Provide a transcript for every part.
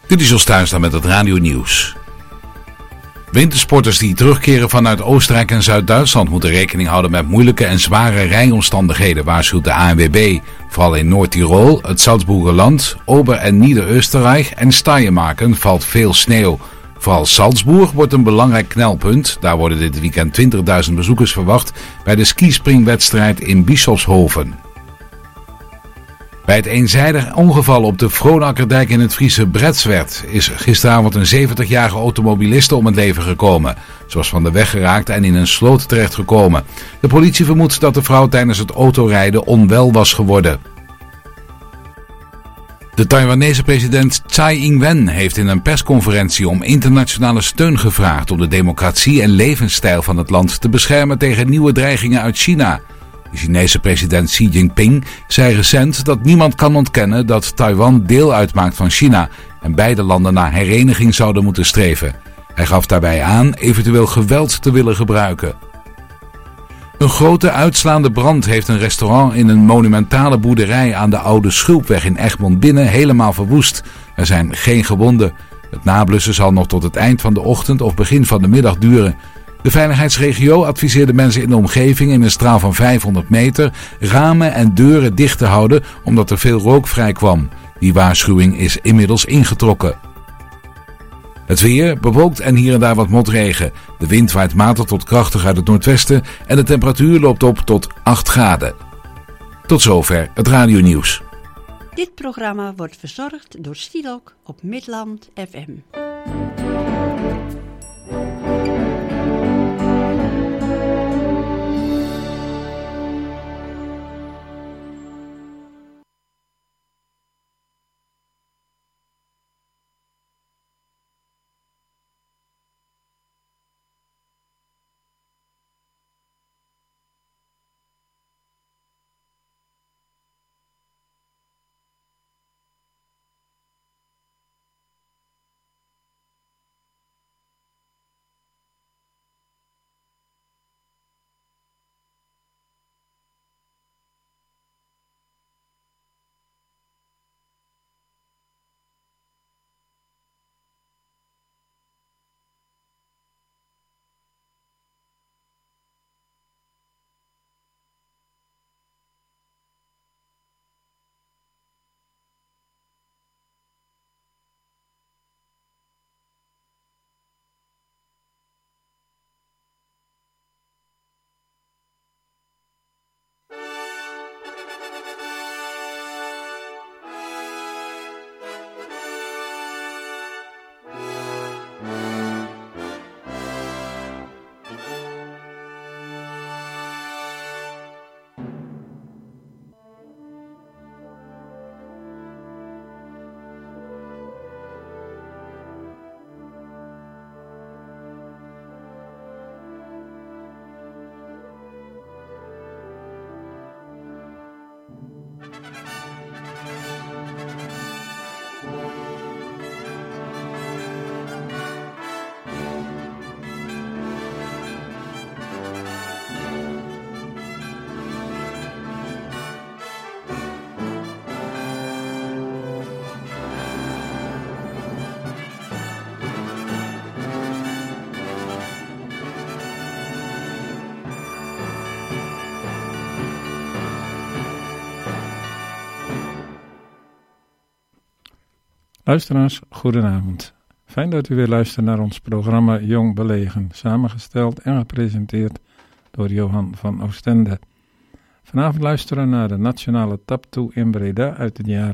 Dit is Jos Thuisda met het Radio Nieuws. Wintersporters die terugkeren vanuit Oostenrijk en Zuid-Duitsland moeten rekening houden met moeilijke en zware rijomstandigheden, waarschuwt de ANWB. Vooral in Noord-Tirol, het Salzburgerland, Ober- en Nieder-Österreich en Steiermarken valt veel sneeuw. Vooral Salzburg wordt een belangrijk knelpunt. Daar worden dit weekend 20.000 bezoekers verwacht bij de skispringwedstrijd in Bischofshofen. Bij het eenzijdig ongeval op de Vroonakkerdijk in het Friese Bretswerd is gisteravond een 70-jarige automobiliste om het leven gekomen. Ze was van de weg geraakt en in een sloot terechtgekomen. De politie vermoedt dat de vrouw tijdens het autorijden onwel was geworden. De Taiwanese president Tsai Ing-wen heeft in een persconferentie om internationale steun gevraagd om de democratie en levensstijl van het land te beschermen tegen nieuwe dreigingen uit China. De Chinese president Xi Jinping zei recent dat niemand kan ontkennen dat Taiwan deel uitmaakt van China en beide landen naar hereniging zouden moeten streven. Hij gaf daarbij aan eventueel geweld te willen gebruiken. Een grote uitslaande brand heeft een restaurant in een monumentale boerderij aan de Oude Schulpweg in Egmond Binnen helemaal verwoest. Er zijn geen gewonden. Het nablussen zal nog tot het eind van de ochtend of begin van de middag duren. De veiligheidsregio adviseerde mensen in de omgeving in een straal van 500 meter ramen en deuren dicht te houden omdat er veel rook vrijkwam. Die waarschuwing is inmiddels ingetrokken. Het weer bewolkt en hier en daar wat motregen. De wind waait matig tot krachtig uit het noordwesten en de temperatuur loopt op tot 8 graden. Tot zover het Radio Nieuws. Dit programma wordt verzorgd door Stielok op Midland FM. Luisteraars, goedenavond. Fijn dat u weer luistert naar ons programma Jong Belegen, samengesteld en gepresenteerd door Johan van Oostende. Vanavond luisteren we naar de Nationale Taptoe in Breda uit het jaar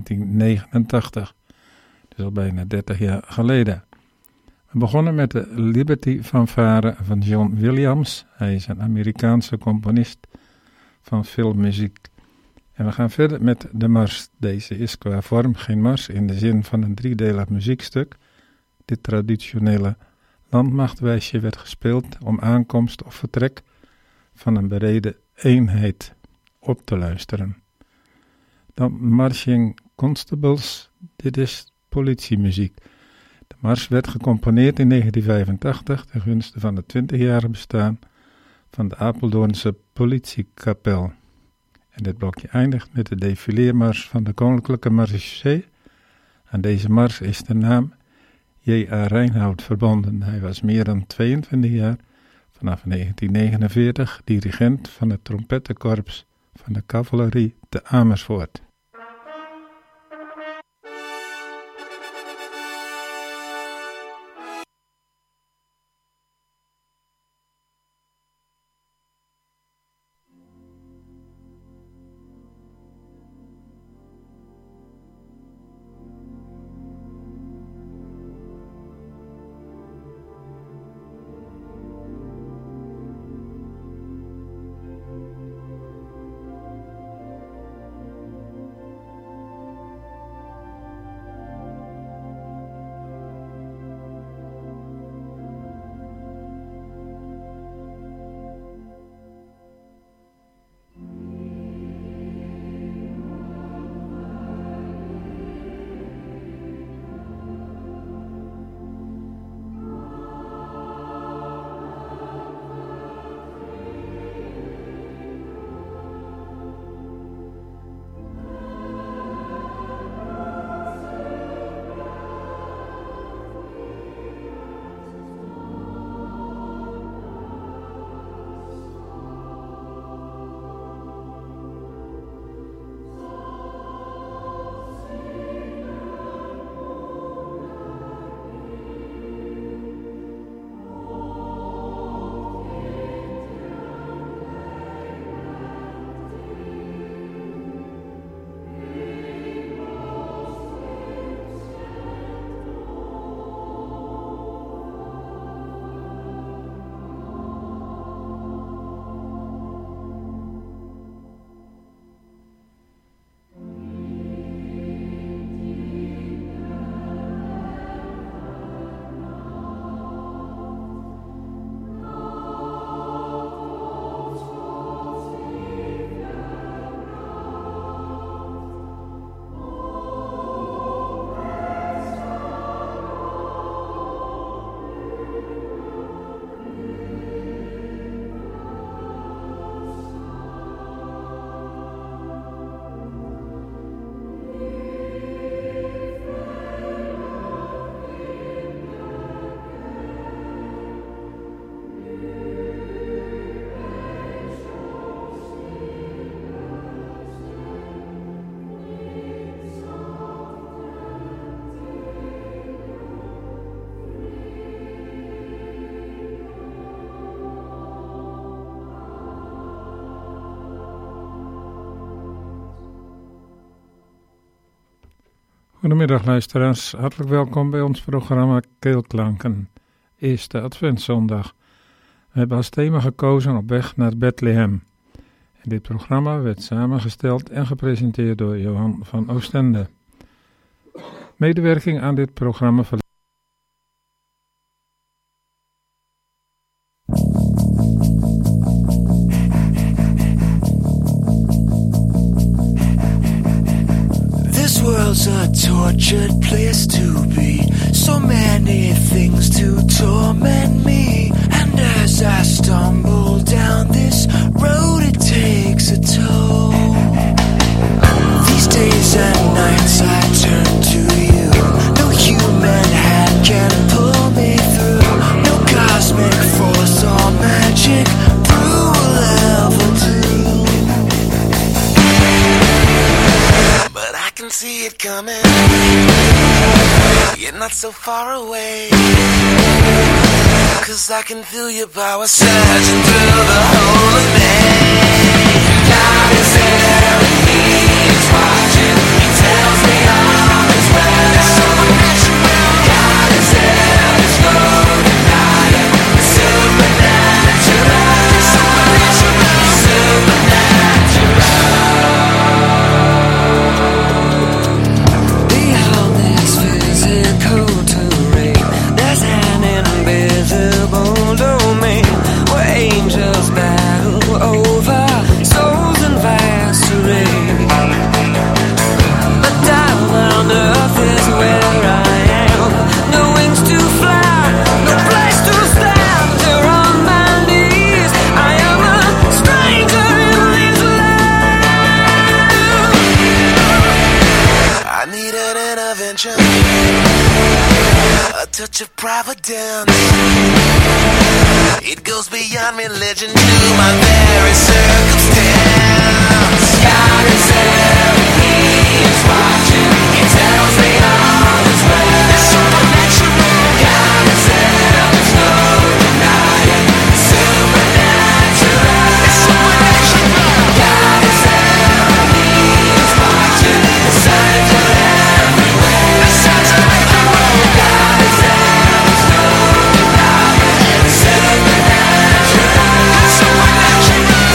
1989. Dus al bijna 30 jaar geleden. We begonnen met de Liberty Fanfare van John Williams. Hij is een Amerikaanse componist van filmmuziek. En we gaan verder met de mars. Deze is qua vorm geen mars in de zin van een driedelig muziekstuk. Dit traditionele landmachtwijsje werd gespeeld om aankomst of vertrek van een bereden eenheid op te luisteren. Dan Marching Constables, dit is politiemuziek. De mars werd gecomponeerd in 1985 ten gunste van het 20-jarige bestaan van de Apeldoornse politiekapel. En dit blokje eindigt met de défileermars van de Koninklijke Marechaussee Aan deze mars is de naam J.A. Reinhoud verbonden. Hij was meer dan 22 jaar, vanaf 1949, dirigent van het trompettenkorps van de cavalerie te Amersfoort. Goedemiddag luisteraars, hartelijk welkom bij ons programma Keelklanken, eerste Adventszondag. We hebben als thema gekozen op weg naar Bethlehem. En dit programma werd samengesteld en gepresenteerd door Johan van Oostende. Medewerking aan dit programma This world's a tortured place to be. So many things to torment me. And as I stumble down this road, it takes a toll. These days and nights I turn to you. No human hand can pull me through. No cosmic force or magic brew will ever do. But I can see it coming. You're not so far away. 'Cause I can feel your power surging through the whole of me. God is there and He is watching. He tells me all is well. It's supernatural. God is there, there's no denying. It's supernatural. It's supernatural. Supernatural. Beyond this physical terrain, there's an invisible domain where angels battle over touch of providence. It goes beyond religion to my very circumstance. God is there, He is watching. He tells me all is well. It's supernatural. God is there, there's no denying. Supernatural. It's supernatural. God is there, He is watching. The signs are everywhere. The signs are everywhere. God is there, there's no denying. Supernatural. Supernatural.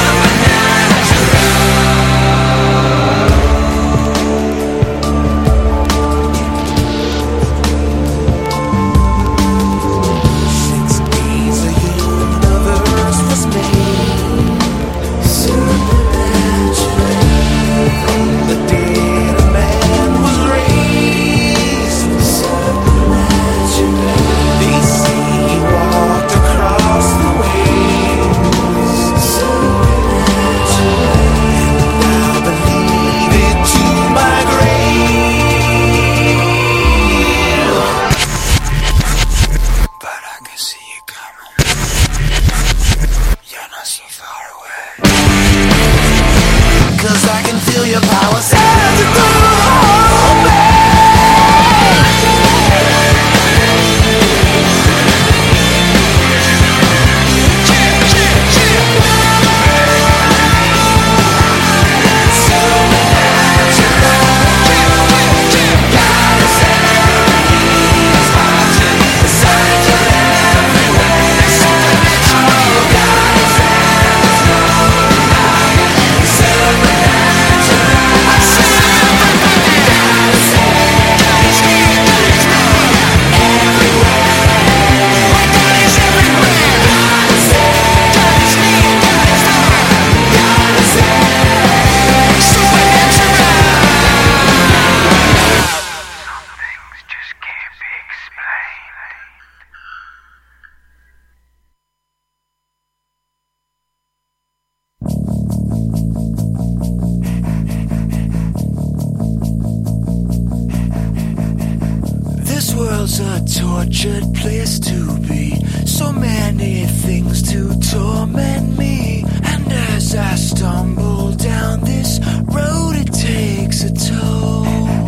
world's a tortured place to be. So many things to torment me. And as I stumble down this road, it takes a toll.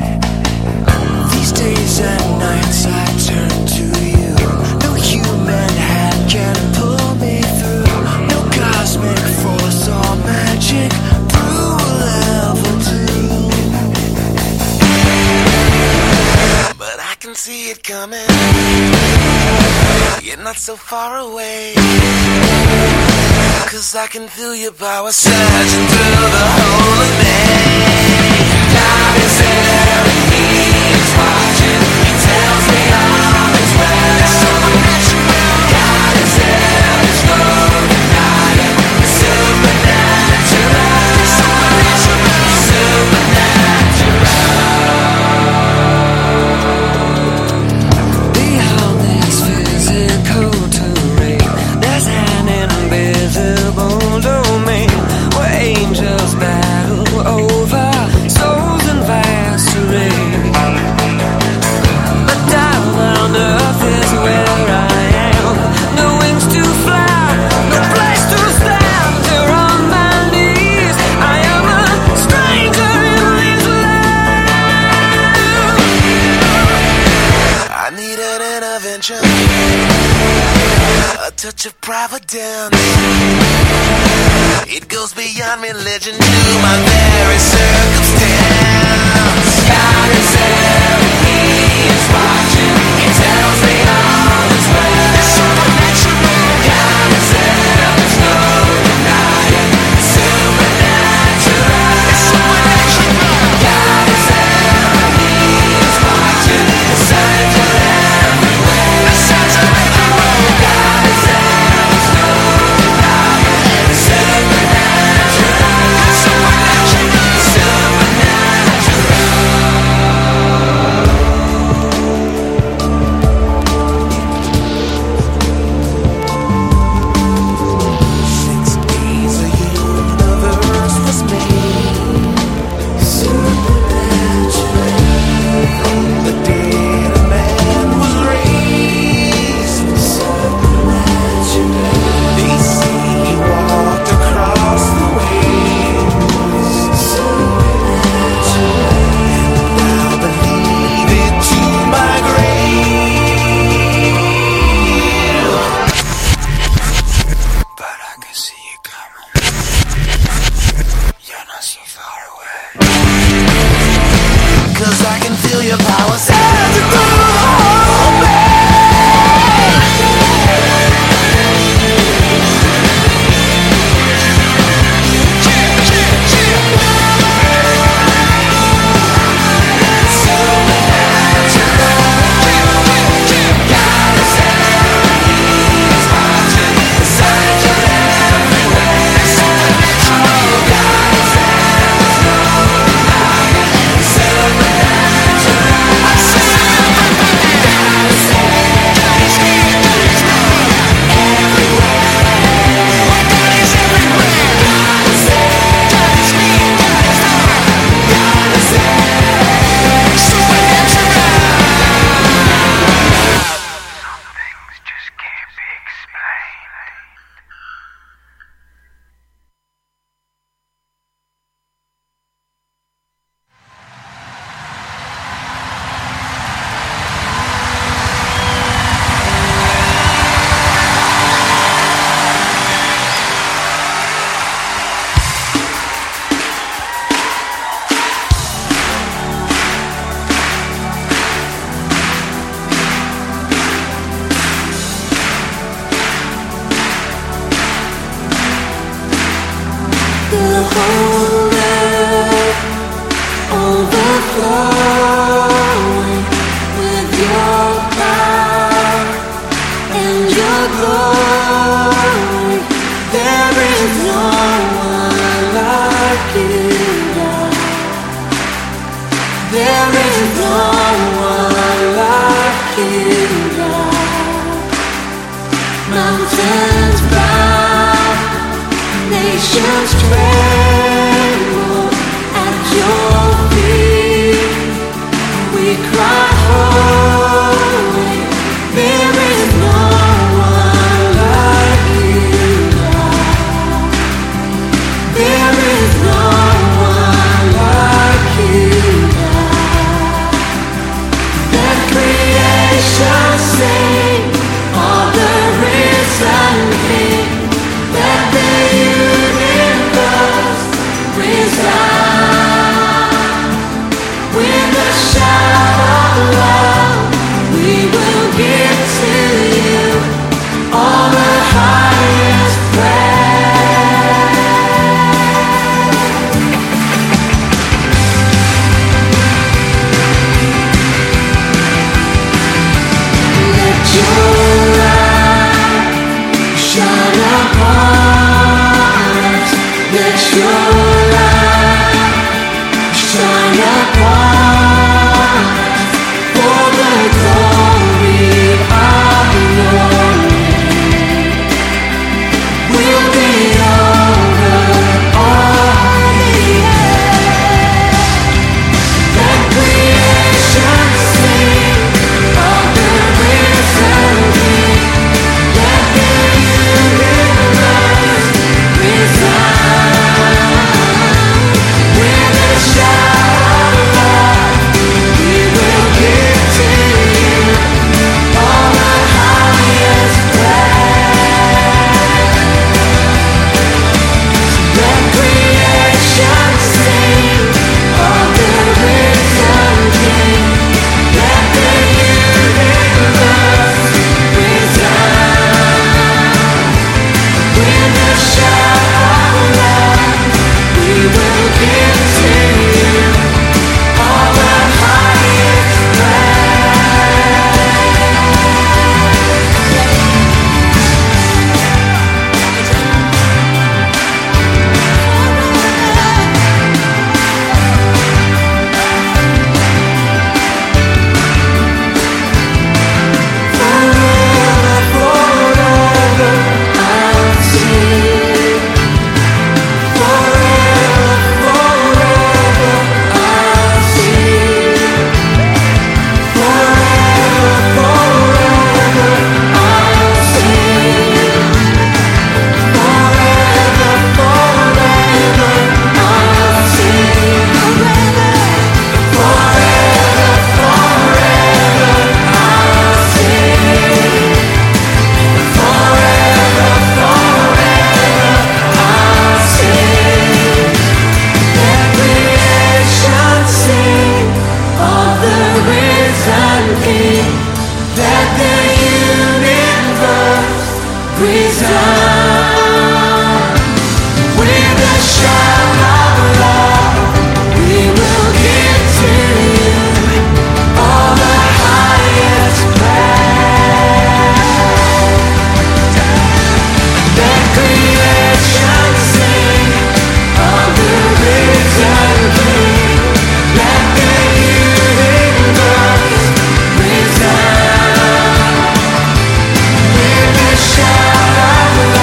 These days and nights I turn to you. No human hand can pull me through. No cosmic force or magic brew will ever do. But I can see it coming. You're not so far away. 'Cause I can feel your power surging through the whole of me. God is there and He is watching. He tells me all is well. It's supernatural. God is there, there's no denying. It's supernatural. It's supernatural. Supernatural. Beyond this physical terrain, there's an invisible domain where angels battle over souls in vast array. But down on earth is where I am. No wings to fly, no place to stand. Here on my knees, I am a stranger in this land. I need an intervention, a touch of providence. It goes beyond religion to my very circumstance. God is there, He is watching. He tells me all is well. It's supernatural. God is there, there's no denying. It's supernatural. It's supernatural. God is there, He is watching. The signs are everywhere. The signs are everywhere. God is there, there's no denying. It's supernatural. Supernatural. Supernatural. King, that the universe breathes on. With a shout of love, we will give to you all the highest praise. Let creation sing of the risen King. Let the universe resound with a shout of love.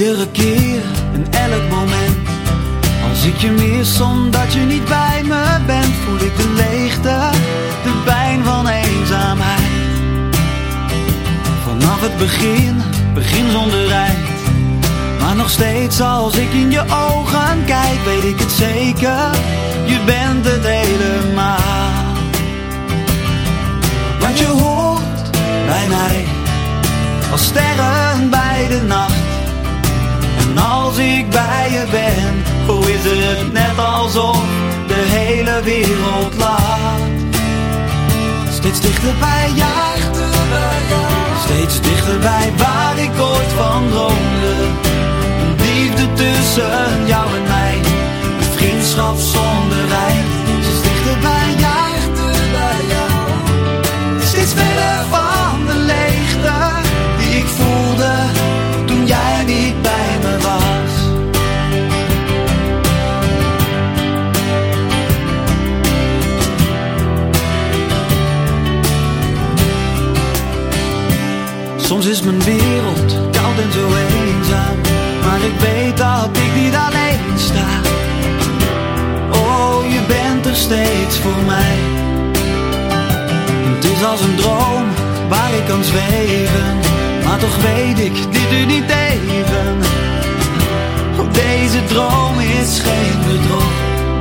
Iedere keer, in elk moment. Als ik je mis omdat je niet bij me bent, voel ik de leegte, de pijn van eenzaamheid. Vanaf het begin zonder eind. Maar nog steeds als ik in je ogen kijk, weet ik het zeker, je bent het helemaal. Want je hoort bij mij, als sterren bij de nacht. En als ik bij je ben, hoe is het net alsof de hele wereld lacht. Steeds dichterbij jou, steeds dichterbij waar ik ooit van droomde. Een liefde tussen jou en mij, een vriendschap zonder eind. Steeds dichterbij jou, steeds verder van de leegte die ik voelde toen jij niet bij me was. Soms is mijn wereld koud en zo eenzaam, maar ik weet dat ik niet alleen sta. Oh, je bent er steeds voor mij. Het is als een droom waar ik kan zweven, maar toch weet ik dit nu niet even. Oh, deze droom is geen bedrog.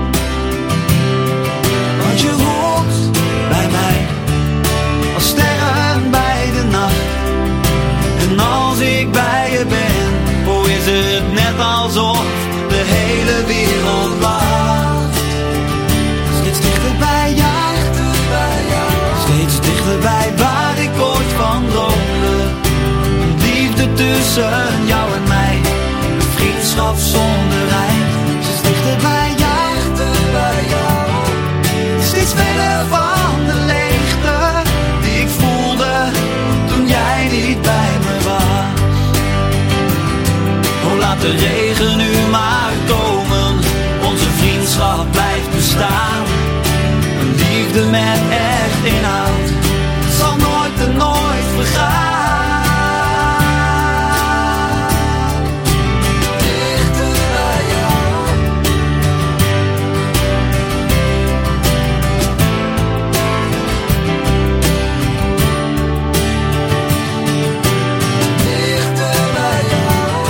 Want je hoort bij mij, als sterren bij de nacht. En als ik bij je ben, hoe is het net alsof de hele wereld lacht. Steeds dichterbij jou, steeds dichterbij waar ik ooit van droomde. Een liefde tussen jou en mij, een vriendschap zonder eind. Steeds dichterbij jou, steeds verder van de leegte die ik voelde toen jij niet bij me was. Oh, laat de regen nu maar komen, onze vriendschap blijft bestaan. Een liefde met echt inhoud, zal nooit en nooit vergaan. Dichter bij jou, dichter bij jou.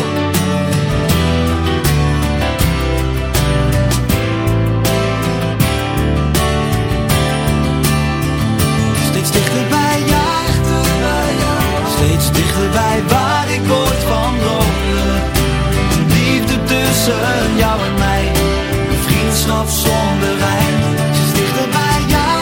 Steeds dichterbij jou, steeds dichterbij waar ik ooit van droomde. Liefde tussen jou en mij, een vriendschap zonder eind. Steeds dichterbij jou,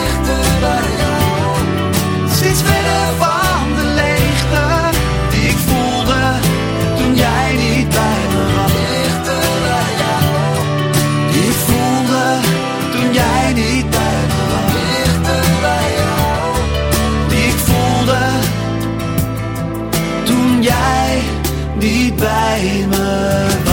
steeds verder van de leegte die ik voelde toen jij niet bij me was. Dichterbij jou, die ik voelde toen jij niet bij me was. Dichterbij jou, die ik voelde toen jij niet bij me was.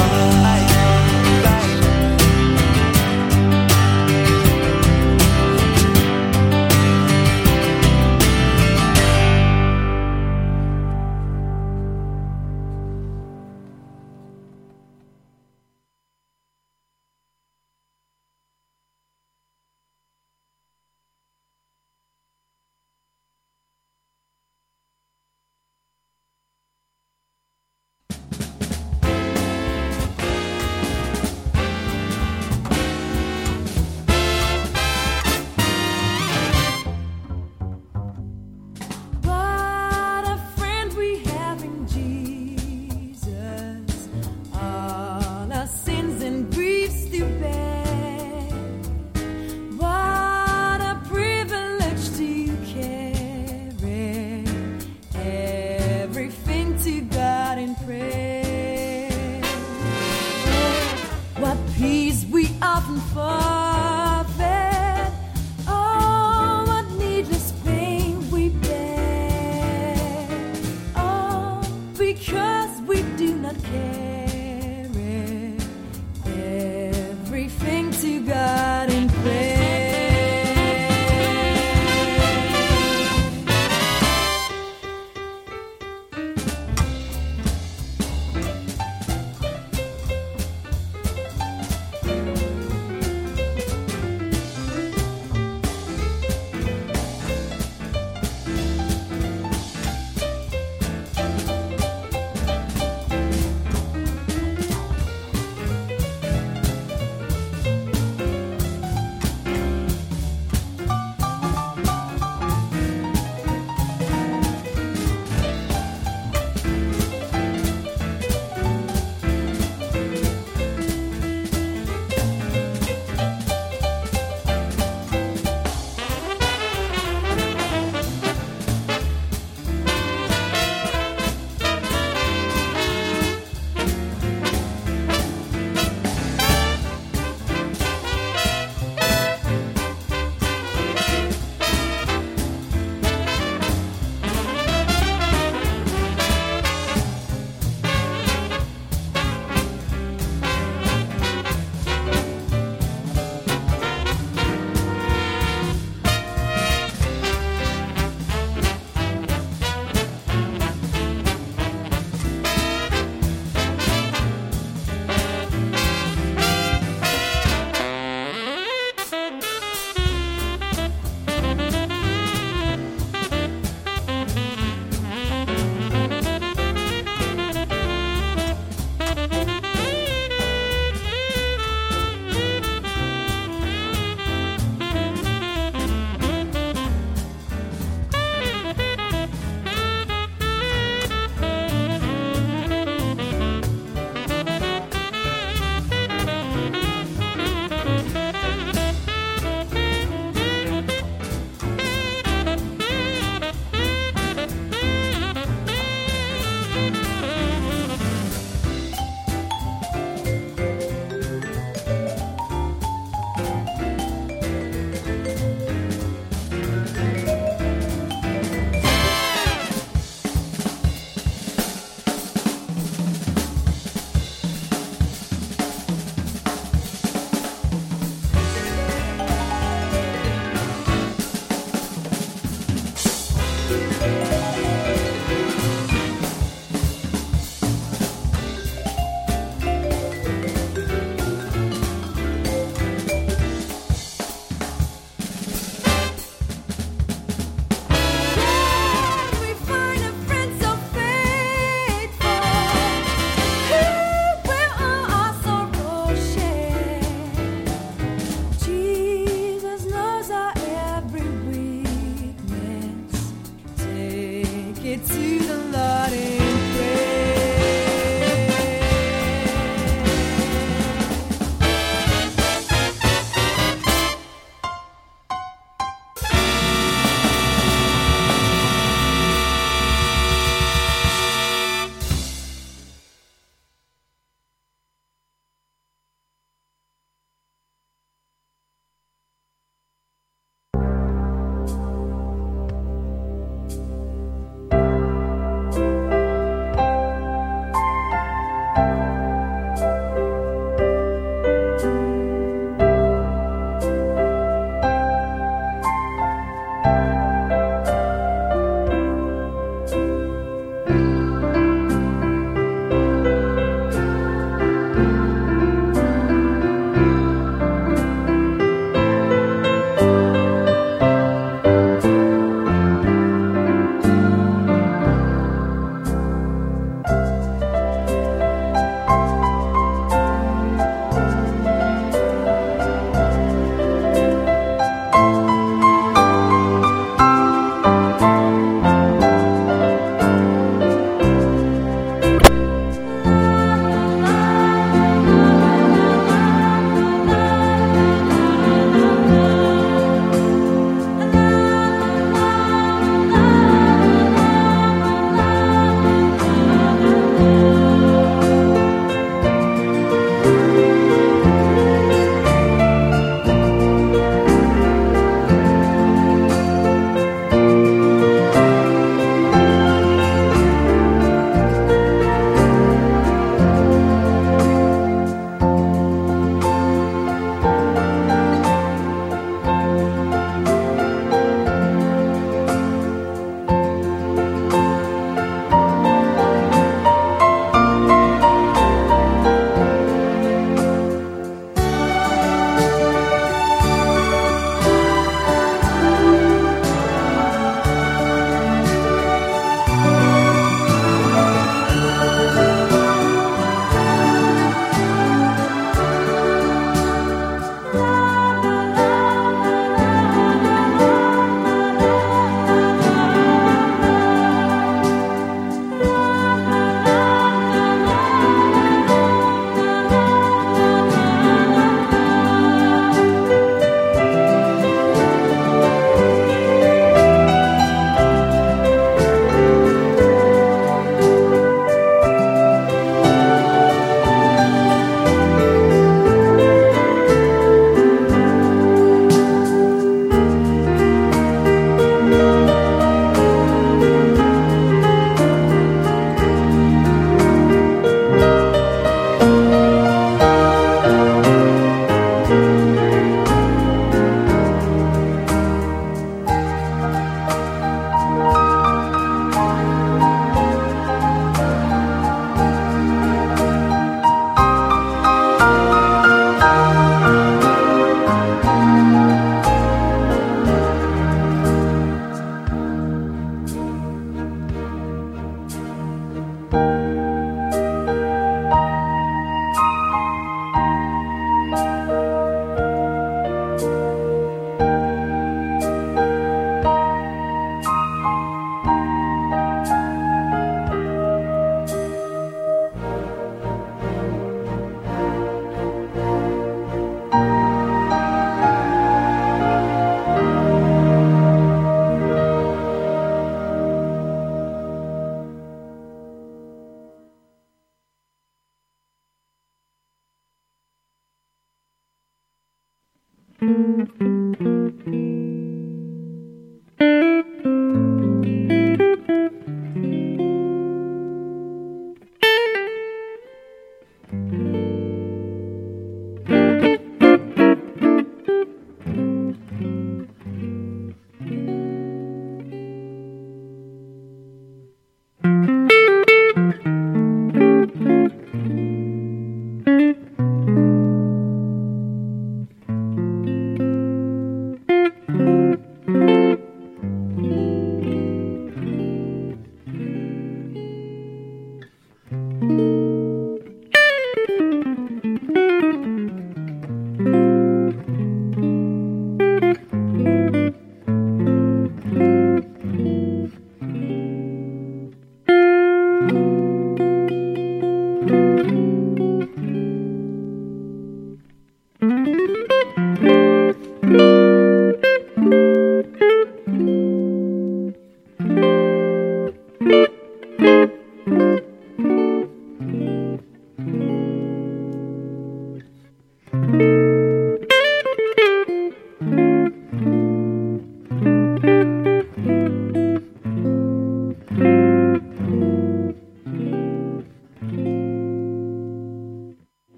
take it to the Lord in prayer.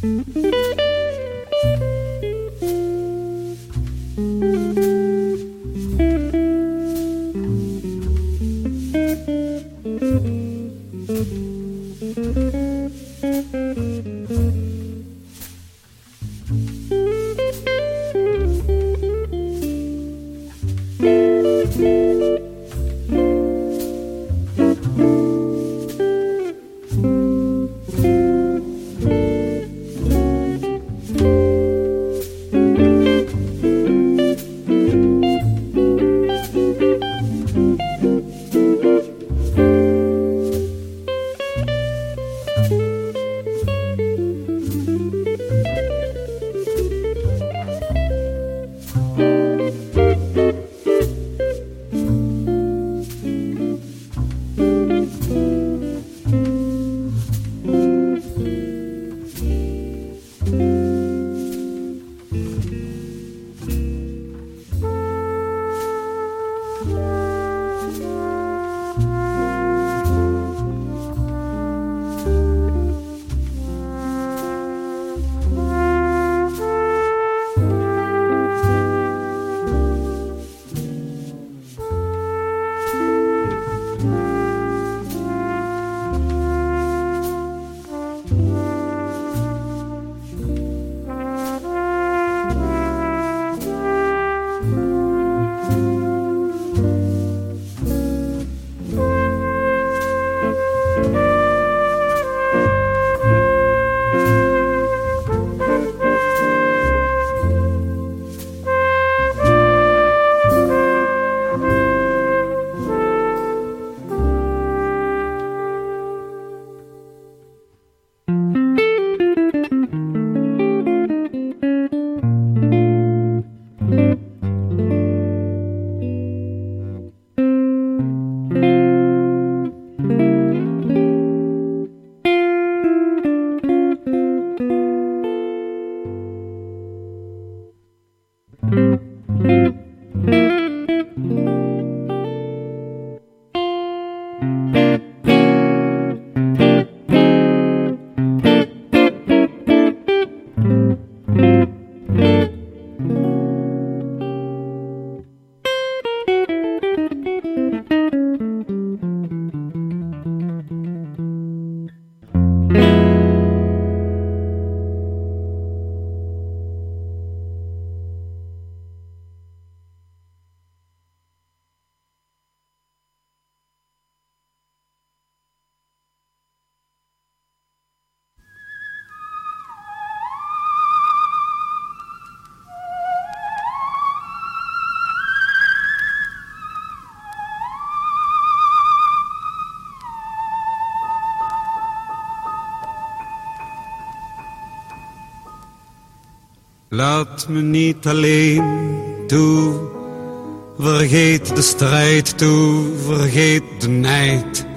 Laat me niet alleen toe, vergeet de strijd toe, vergeet de nijd.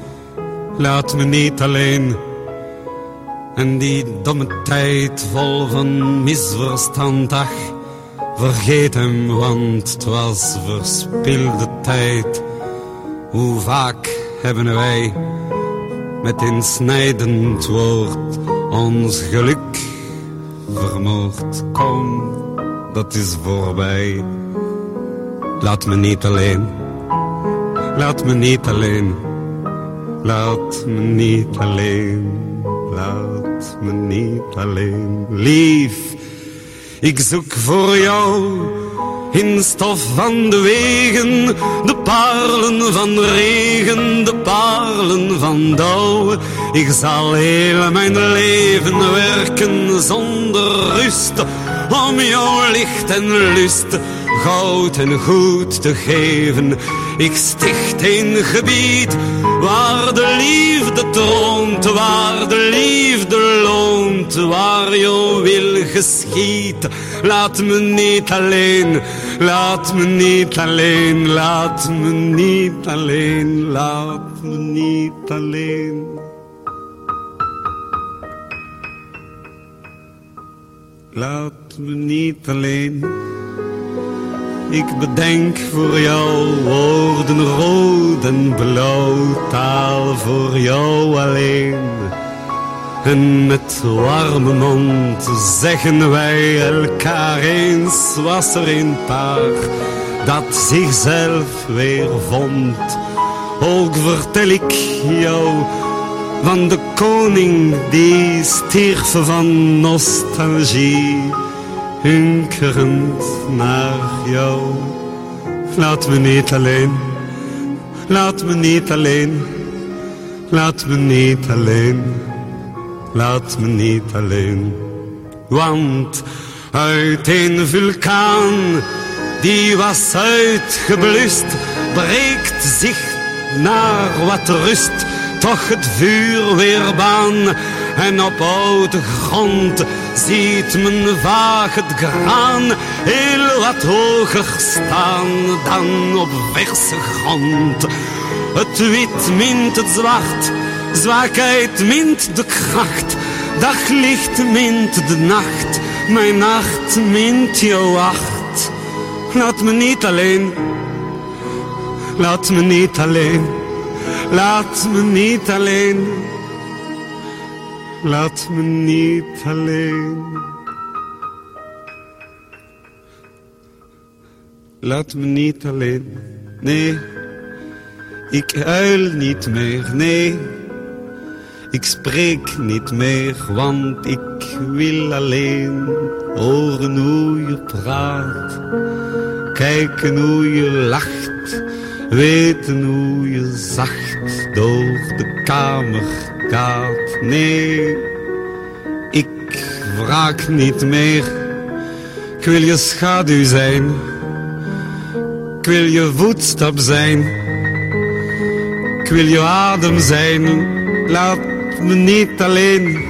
Laat me niet alleen en die domme tijd vol van misverstand, ach, vergeet hem, want het was verspilde tijd. Hoe vaak hebben wij met een snijdend woord ons geluk vermoord. Kom, dat is voorbij. Laat me niet alleen, laat me niet alleen, laat me niet alleen, laat me niet alleen. Lief, ik zoek voor jou in stof van de wegen, de parelen van regen, de parelen van dauw. Ik zal heel mijn leven werken zonder rust, om jouw licht en lust, goud en goed te geven. Ik sticht een gebied waar de liefde troont, waar de liefde loont, waar jouw wil geschiedt. Laat me niet alleen, laat me niet alleen, laat me niet alleen, laat me niet alleen. Laat me niet alleen. Ik bedenk voor jou woorden rood en blauw, taal voor jou alleen. En met warme mond zeggen wij elkaar eens, was er een paar dat zichzelf weer vond. Ook vertel ik jou van de koning die stierf van nostalgie, hunkerend naar jou. Laat me niet alleen, laat me niet alleen, laat me niet alleen, laat me niet alleen. Want uit een vulkaan die was uitgeblust, breekt zich naar wat rust toch het vuur weer baan. En op oude grond ziet men vaag het graan heel wat hoger staan dan op verse grond. Het wit mint het zwart, zwakheid mint de kracht, daglicht mint de nacht, mijn nacht mint jouw wacht. Laat me niet alleen, laat me niet alleen, laat me niet alleen, laat me niet alleen. Laat me niet alleen, nee, ik huil niet meer, nee, ik spreek niet meer, want ik wil alleen horen hoe je praat, kijken hoe je lacht, weten hoe je zacht door de kamer gaat. Nee, ik wraak niet meer, ik wil je schaduw zijn, ik wil je voetstap zijn, ik wil je adem zijn. Laat me niet alleen,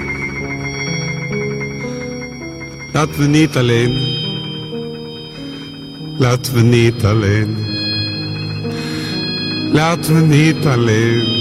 laat me niet alleen, laat me niet alleen, laat me niet alleen.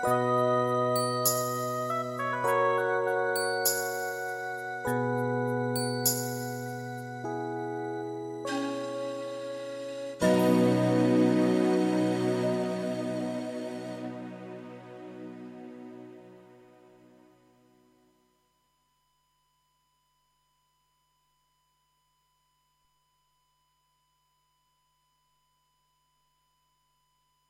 Thank